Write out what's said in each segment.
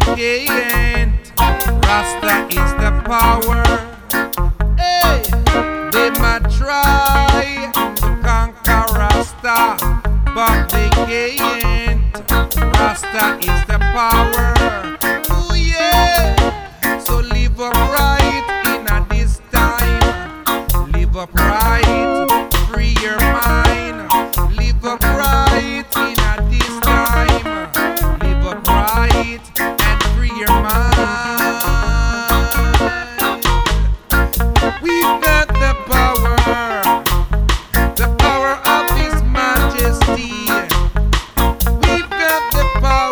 decaying. Rasta is the power. Hey, they might try to conquer Rasta, but they can't. Rasta is the power. Oh yeah. So live upright in a this time. Live upright, free your mind. Live upright in a this time. Live upright and free your mind. We've got the power of His Majesty. We've got the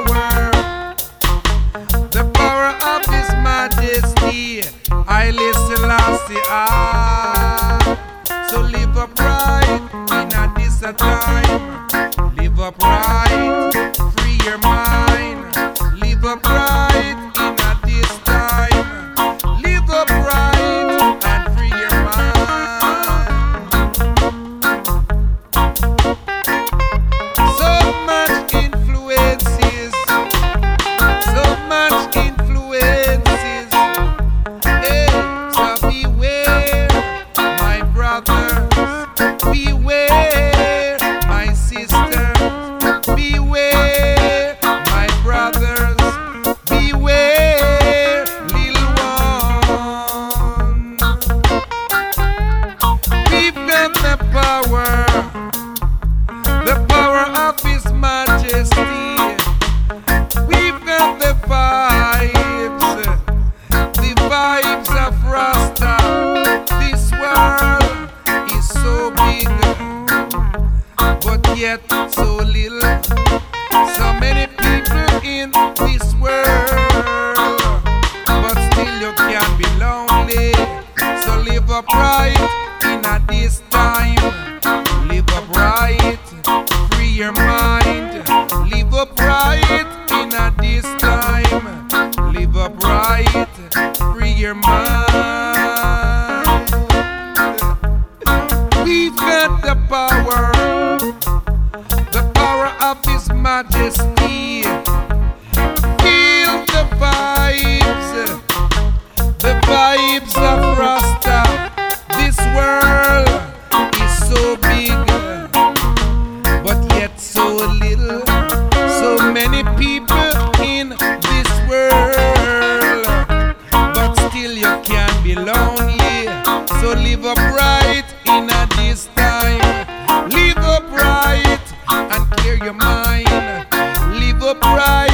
power of His Majesty. Haile Selassie I. So live upright in a this a time. Live upright, free your mind. Live upright in a this time. Live upright and free your mind. So much influences, so much influences. Hey, so beware, my brothers. Beware, my sisters. Beware, my brothers. Beware, little one. We've got the power of His Majesty. We've got the vibes of Rasta. This world is so big, but yet so little. So many people in this world, but still you can be lonely. So live upright in a this time. Live upright, free your mind. Live upright in a this time. Live upright, free your mind. We've got the power of His Majesty. Feel the vibes of Rasta. This world is so big, but yet so little. So many people in this world, but still you can be lonely. So live upright in a this time. Live upright and clear your mind. Live upright